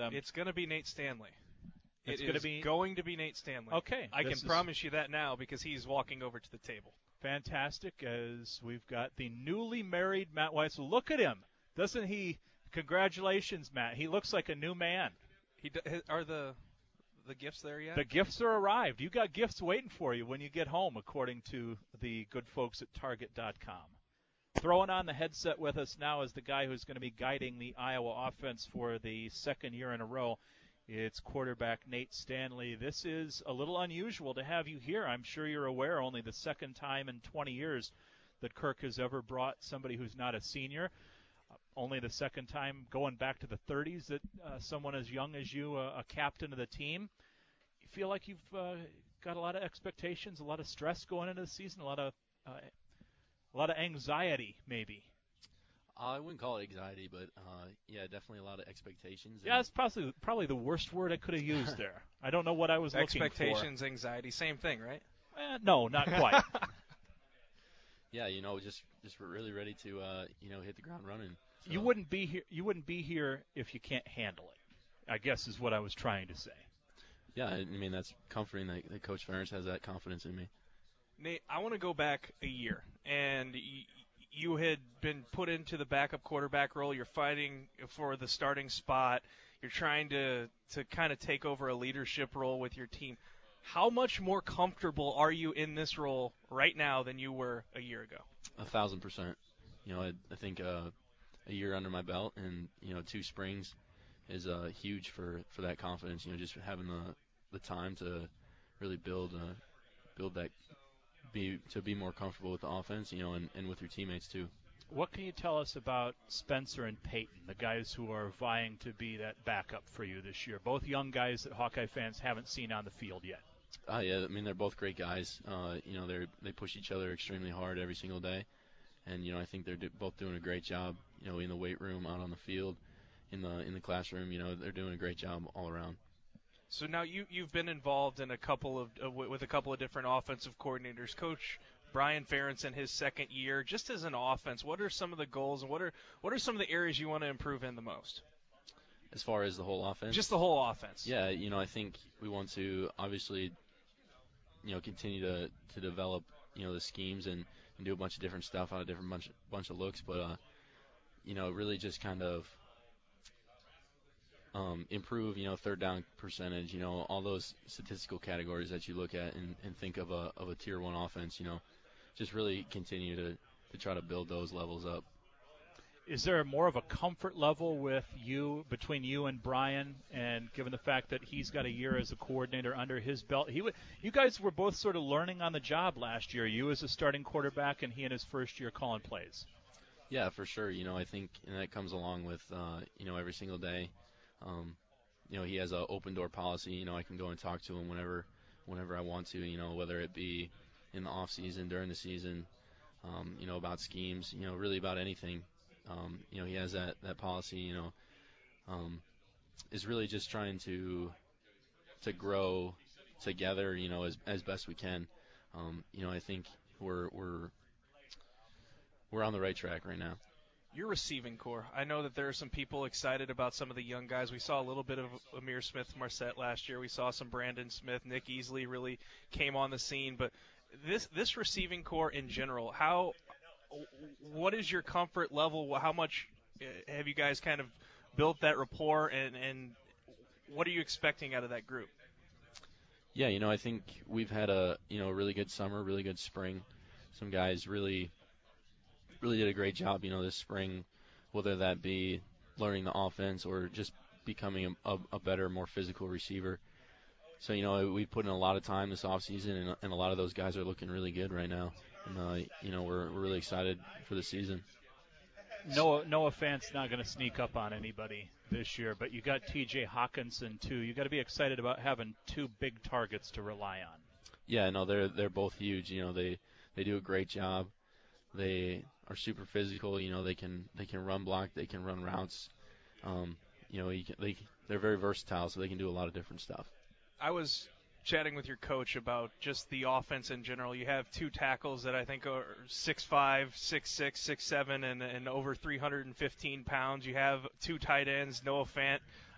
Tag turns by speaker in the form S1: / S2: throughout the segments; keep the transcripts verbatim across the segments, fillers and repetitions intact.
S1: Um,
S2: it's going to be Nate Stanley.
S1: It's
S2: It
S1: gonna
S2: is
S1: be
S2: going to be Nate Stanley.
S1: Okay,
S2: I can
S1: this is-
S2: promise you that now because he's walking over to the table.
S1: Fantastic, as we've got the newly married Matt Weitzel. Look at him. Doesn't he? Congratulations, Matt. He looks like a new man.
S2: He d- are the the gifts there yet?
S1: The gifts are arrived. You got gifts waiting for you when you get home, according to the good folks at Target dot com. Throwing on the headset with us now is the guy who's going to be guiding the Iowa offense for the second year in a row. It's quarterback Nate Stanley. This is a little unusual to have you here. I'm sure you're aware, only the second time in twenty years that Kirk has ever brought somebody who's not a senior. Uh, only the second time going back to the thirties that uh, someone as young as you, uh, a captain of the team. You feel like you've uh, got a lot of expectations, a lot of stress going into the season, a lot of uh, a lot of anxiety, maybe.
S3: I wouldn't call it anxiety, but uh, yeah, definitely a lot of expectations.
S1: Yeah, that's probably probably the worst word I could have used there. I don't know what I was looking for.
S2: Expectations, anxiety, same thing, right?
S1: Eh, no, not quite.
S3: Yeah, you know, just just we're really ready to uh, you know hit the ground running. So.
S1: You wouldn't be here. You wouldn't be here if you can't handle it, I guess is what I was trying to say.
S3: Yeah, I mean that's comforting that, that Coach Ferentz has that confidence in me.
S2: Nate, I want to go back a year, and y- you had been put into the backup quarterback role. You're fighting for the starting spot. You're trying to, to kind of take over a leadership role with your team. How much more comfortable are you in this role right now than you were a year ago?
S3: A thousand percent. You know, I, I think uh, a year under my belt and, you know, two springs is uh, huge for, for that confidence. You know, just having the the time to really build uh, build that be to be more comfortable with the offense, you know, and, and with your teammates too.
S1: What can you tell us about Spencer and Peyton, the guys who are vying to be that backup for you this year? Both young guys that Hawkeye fans haven't seen on the field yet.
S3: Uh, yeah, I mean they're both great guys. Uh, you know, they they push each other extremely hard every single day, and you know I think they're do, both doing a great job. You know, in the weight room, out on the field, in the in the classroom. You know, they're doing a great job all around.
S2: So now you you've been involved in a couple of uh, with a couple of different offensive coordinators. Coach Brian Ferentz in his second year, just as an offense, what are some of the goals and what are what are some of the areas you want to improve in the most?
S3: As far as the whole offense,
S2: just the whole offense.
S3: Yeah, you know I think we want to obviously, you know, continue to to develop you know the schemes and, and do a bunch of different stuff on a different bunch bunch of looks, but uh, you know really just kind of. Um, improve, you know, third down percentage, you know, all those statistical categories that you look at and, and think of a of a tier one offense, you know, just really continue to, to try to build those levels up.
S1: Is there more of a comfort level with you between you and Brian, and given the fact that he's got a year as a coordinator under his belt? He w- you guys were both sort of learning on the job last year. You as a starting quarterback, and he in his first year calling plays.
S3: Yeah, for sure. You know, I think and that comes along with uh, you know every single day. Um, you know, he has an open door policy. You know, I can go and talk to him whenever, whenever I want to. You know, whether it be in the off season, during the season. Um, you know, about schemes. You know, really about anything. Um, you know, he has that, that policy. You know, um, is really just trying to to grow together. You know, as as best we can. Um, you know, I think we're we're we're on the right track right now.
S2: Your receiving core. I know that there are some people excited about some of the young guys. We saw a little bit of Amir Smith-Marset last year. We saw some Brandon Smith. Nick Easley really came on the scene. But this this receiving core in general, how what is your comfort level? How much have you guys kind of built that rapport, and, and what are you expecting out of that group?
S3: Yeah, you know, I think we've had a you know really good summer, really good spring. Some guys really. really did a great job, you know, this spring, whether that be learning the offense or just becoming a, a, a better, more physical receiver. So, you know, we put in a lot of time this offseason, and, and a lot of those guys are looking really good right now. And, uh, you know, we're, we're really excited for the season.
S1: Noah, Noah Fant's not going to sneak up on anybody this year, but you got T J Hawkinson, too. You got to be excited about having two big targets to rely on.
S3: Yeah, no, they're they're both huge. You know, they, they do a great job. They are super physical. You know, they can they can run block, they can run routes. Um, you know, you can, they they're very versatile, so they can do a lot of different stuff.
S2: I was chatting with your coach about just the offense in general. You have two tackles that I think are six five, six six, six seven, and, and over three hundred fifteen pounds. You have two tight ends, Noah Fant,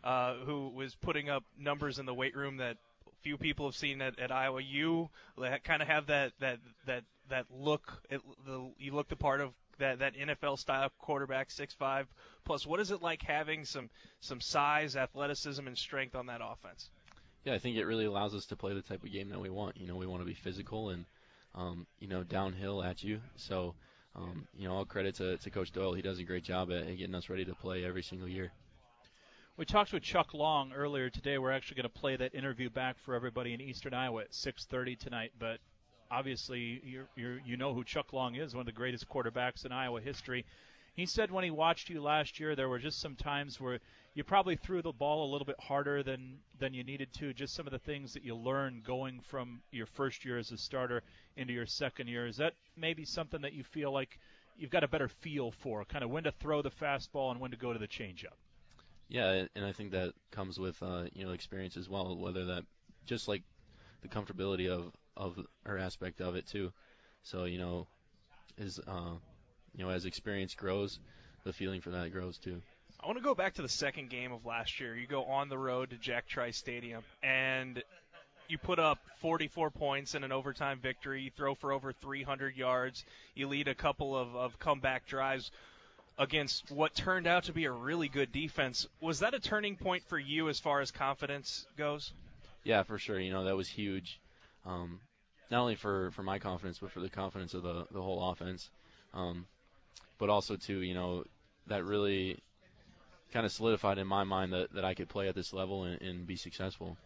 S2: uh, who was putting up numbers in the weight room that few people have seen at, at Iowa. You kind of have that that that that look. It, the, you look the part of that that N F L style quarterback, six five plus. What is it like having some some size, athleticism, and strength on that offense?
S3: Yeah, I think it really allows us to play the type of game that we want. You know, we want to be physical and um, you know downhill at you. So um, you know, all credit to, to Coach Doyle. He does a great job at, at getting us ready to play every single year.
S1: We talked with Chuck Long earlier today. We're actually going to play that interview back for everybody in Eastern Iowa at six thirty tonight. But obviously, you're, you're, you know who Chuck Long is, one of the greatest quarterbacks in Iowa history. He said when he watched you last year, there were just some times where you probably threw the ball a little bit harder than, than you needed to, just some of the things that you learned going from your first year as a starter into your second year. Is that maybe something that you feel like you've got a better feel for, kind of when to throw the fastball and when to go to the changeup?
S3: Yeah, and I think that comes with uh, you know experience as well. Whether that just like the comfortability of of her aspect of it too. So you know, as uh, you know as experience grows, the feeling for that grows too.
S2: I want to go back to the second game of last year. You go on the road to Jack Trice Stadium, and you put up forty-four points in an overtime victory. You throw for over three hundred yards. You lead a couple of, of comeback drives against what turned out to be a really good defense. Was that a turning point for you as far as confidence goes?
S3: Yeah, for sure. You know, that was huge. Um, not only for, for my confidence, but for the confidence of the, the whole offense. Um, but also, too, you know, that really kind of solidified in my mind that, that I could play at this level and, and be successful.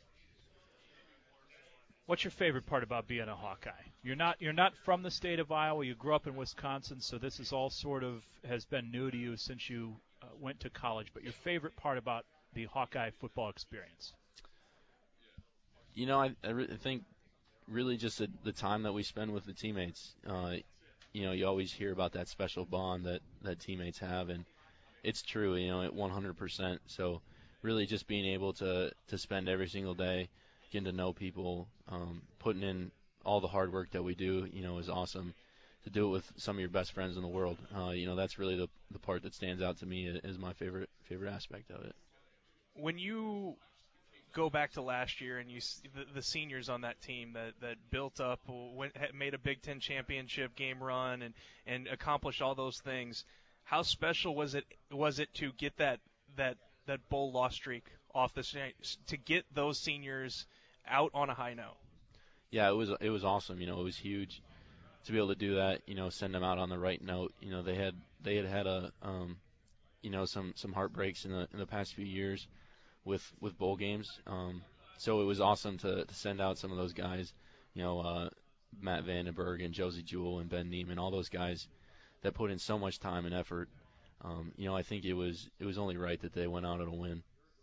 S1: What's your favorite part about being a Hawkeye? You're not you're not from the state of Iowa. You grew up in Wisconsin, so this is all sort of has been new to you since you uh, went to college. But your favorite part about the Hawkeye football experience?
S3: You know, I, I re- think really just the, the time that we spend with the teammates. Uh, you know, you always hear about that special bond that, that teammates have, and it's true, you know, at one hundred percent. So really just being able to, to spend every single day getting to know people, um, putting in all the hard work that we do, you know, is awesome. To do it with some of your best friends in the world, uh, you know, that's really the the part that stands out to me is my favorite favorite aspect of it.
S2: When you go back to last year and you the, the seniors on that team that, that built up, went, made a Big Ten championship game run and, and accomplished all those things, how special was it was it to get that that that bowl loss streak off the to get those seniors out on a high note?
S3: Yeah, it was it was awesome. You know, it was huge to be able to do that. You know, send them out on the right note. You know, they had they had had a um, you know some some heartbreaks in the in the past few years with with bowl games. Um, so it was awesome to to send out some of those guys. You know, uh, Matt Vandenberg and Josie Jewell and Ben Neiman, all those guys that put in so much time and effort. Um, you know, I think it was it was only right that they went out on a win.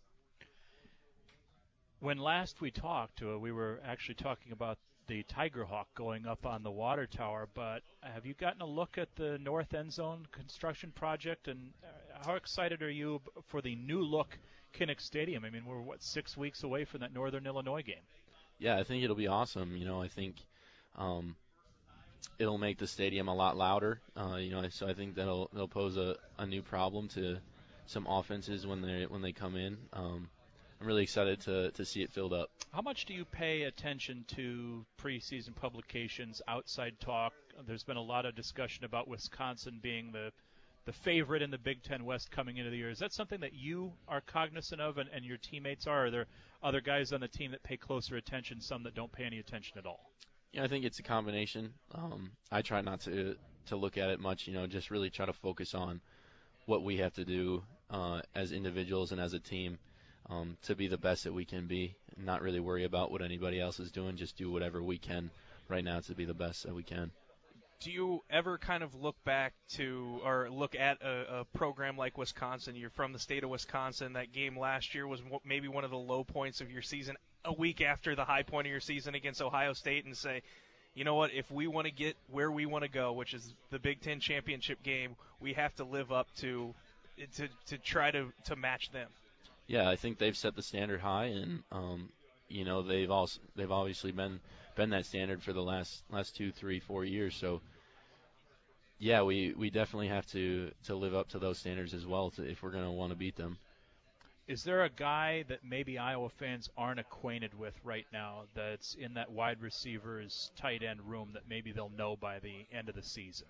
S1: When last we talked, uh, we were actually talking about the Tiger Hawk going up on the water tower, but have you gotten a look at the north end zone construction project, and how excited are you for the new look Kinnick Stadium? I mean, we're, what, six weeks away from that Northern Illinois game.
S3: Yeah, I think it'll be awesome. You know, I think um, it'll make the stadium a lot louder. Uh, you know, so I think that'll that'll pose a, a new problem to some offenses when they when they come in. Um, I'm really excited to, to see it filled up.
S1: How much do you pay attention to preseason publications, outside talk? There's been a lot of discussion about Wisconsin being the the favorite in the Big Ten West coming into the year. Is that something that you are cognizant of and, and your teammates are? Or are there other guys on the team that pay closer attention, some that don't pay any attention at all?
S3: Yeah, I think it's a combination. Um, I try not to to look at it much, you know, just really try to focus on what we have to do uh, as individuals and as a team. Um, to be the best that we can be, and not really worry about what anybody else is doing, just do whatever we can right now to be the best that we can.
S2: Do you ever kind of look back to or look at a, a program like Wisconsin? You're from the state of Wisconsin. That game last year was maybe one of the low points of your season, a week after the high point of your season against Ohio State, and say, you know what, if we want to get where we want to go, which is the Big Ten championship game, we have to live up to to, to try to, to match them.
S3: Yeah, I think they've set the standard high, and um, you know they've also they've obviously been been that standard for the last last two, three, four years. So yeah, we, we definitely have to, to live up to those standards as well to, if we're going to want to beat them.
S1: Is there a guy that maybe Iowa fans aren't acquainted with right now that's in that wide receivers tight end room that maybe they'll know by the end of the season?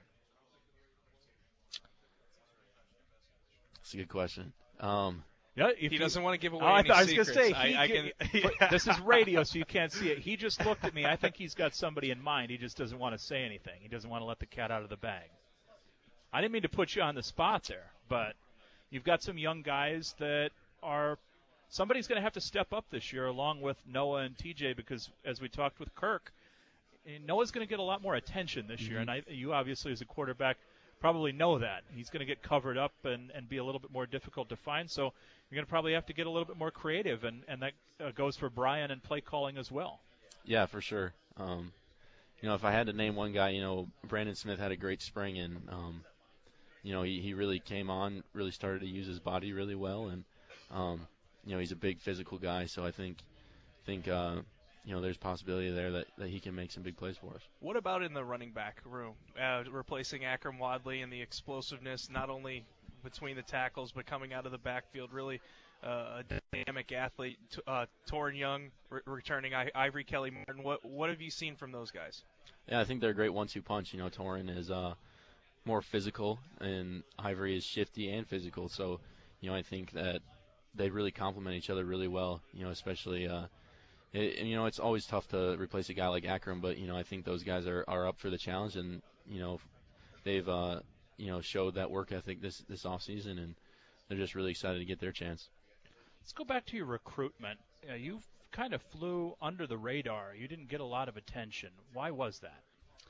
S3: That's a good question. Um,
S1: yeah,
S2: he
S1: you,
S2: doesn't want to give away
S1: oh,
S2: any
S1: I, I was
S2: secrets.
S1: going to say,
S2: I,
S1: he,
S2: I can,
S1: yeah. This is radio, so you can't see it. He just looked at me. I think he's got somebody in mind. He just doesn't want to say anything. He doesn't want to let the cat out of the bag. I didn't mean to put you on the spot there, but you've got some young guys that are – somebody's going to have to step up this year along with Noah and T J because, as we talked with Kirk, Noah's going to get a lot more attention this mm-hmm. year, and I, you obviously as a quarterback probably know that. He's going to get covered up and, and be a little bit more difficult to find, so you're going to probably have to get a little bit more creative, and, and that uh, goes for Brian and play calling as well.
S3: Yeah, for sure. Um, you know, if I had to name one guy, you know, Brandon Smith had a great spring, and, um, you know, he, he really came on, really started to use his body really well, and, um, you know, he's a big physical guy, so I think, think uh, you know, there's possibility there that, that he can make some big plays for us.
S2: What about in the running back room, uh, replacing Akram Wadley and the explosiveness, not only between the tackles but coming out of the backfield, really uh, a dynamic athlete, t- uh, Torrin Young re- returning, I- Ivory Kelly Martin. What what have you seen from those guys?
S3: Yeah, I think they're a great one two punch. You know, Torrin is uh, more physical, and Ivory is shifty and physical, so, you know, I think that they really complement each other really well, you know, especially, uh, it, and, you know, it's always tough to replace a guy like Akram, but, you know, I think those guys are, are up for the challenge, and, you know, they've, uh, you know, showed that work ethic this, this offseason, and they're just really excited to get their chance.
S1: Let's go back to your recruitment. Uh, you kind of flew under the radar. You didn't get a lot of attention. Why was that?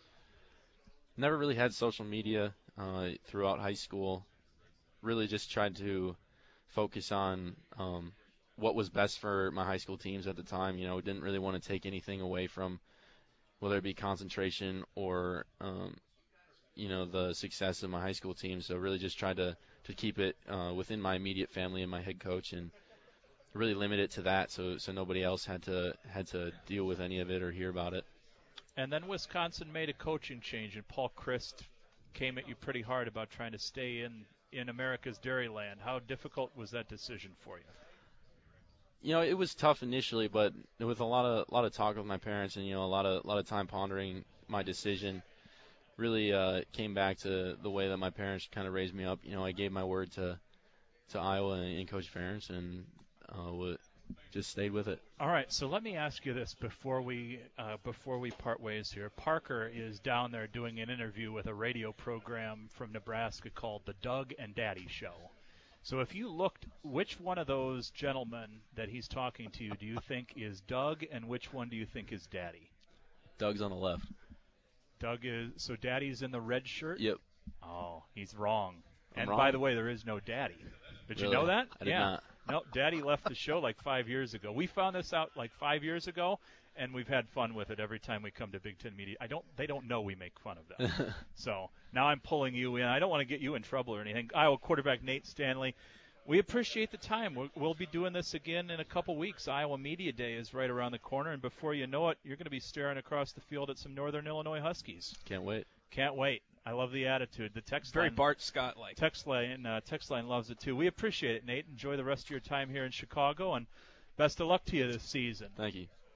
S3: Never really had social media uh, throughout high school. Really just tried to focus on um, what was best for my high school teams at the time. You know, didn't really want to take anything away from whether it be concentration or, um, you know, the success of my high school team. So really just tried to, to keep it uh, within my immediate family and my head coach, and really limit it to that so so nobody else had to had to deal with any of it or hear about it.
S1: And then Wisconsin made a coaching change, and Paul Chryst came at you pretty hard about trying to stay in in America's Dairyland. How difficult was that decision for you?
S3: You know, it was tough initially, but with a lot of a lot of talk with my parents, and you know, a lot of a lot of time pondering my decision, really uh, came back to the way that my parents kind of raised me up. You know, I gave my word to to Iowa and, and Coach Ferentz, and uh, w- just stayed with it.
S1: All right, so let me ask you this before we uh, before we part ways here. Parker is down there doing an interview with a radio program from Nebraska called The Doug and Daddy Show. So if you looked, which one of those gentlemen that he's talking to do you think is Doug, and which one do you think is Daddy?
S3: Doug's on the left.
S1: Doug is, so Daddy's in the red shirt?
S3: Yep.
S1: Oh, he's wrong.
S3: I'm
S1: and
S3: wrong?
S1: by the way, there is no Daddy. Did
S3: Really?
S1: you know that?
S3: I did
S1: yeah.
S3: not.
S1: No, Daddy left the show like five years ago. We found this out like five years ago, and we've had fun with it every time we come to Big Ten Media. I don't, they don't know we make fun of them. So now I'm pulling you in. I don't want to get you in trouble or anything. Iowa quarterback Nate Stanley, we appreciate the time. We'll, we'll be doing this again in a couple weeks. Iowa Media Day is right around the corner, and before you know it, you're going to be staring across the field at some Northern Illinois Huskies.
S3: Can't wait.
S1: Can't wait. I love the attitude. The text
S2: Very
S1: line,
S2: Bart Scott-like.
S1: Text line, uh, text line loves it too. We appreciate it, Nate. Enjoy the rest of your time here in Chicago, and best of luck to you this season.
S3: Thank you.